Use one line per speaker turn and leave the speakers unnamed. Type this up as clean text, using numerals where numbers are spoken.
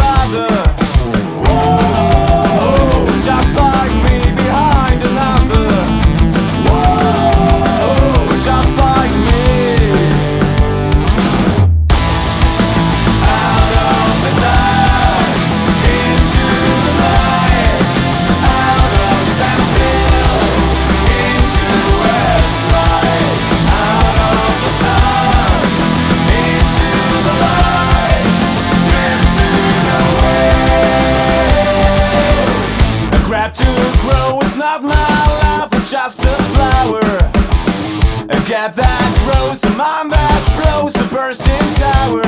other. Whoa, just like me behind another. Whoa, just like me. Out of the dark, into the light. Out of standstill, into its light. Out of the sun, into the light. Drifting away. A grab to grow is not my life, it's just a flower. A gap that grows, a mind that blows, a bursting tower.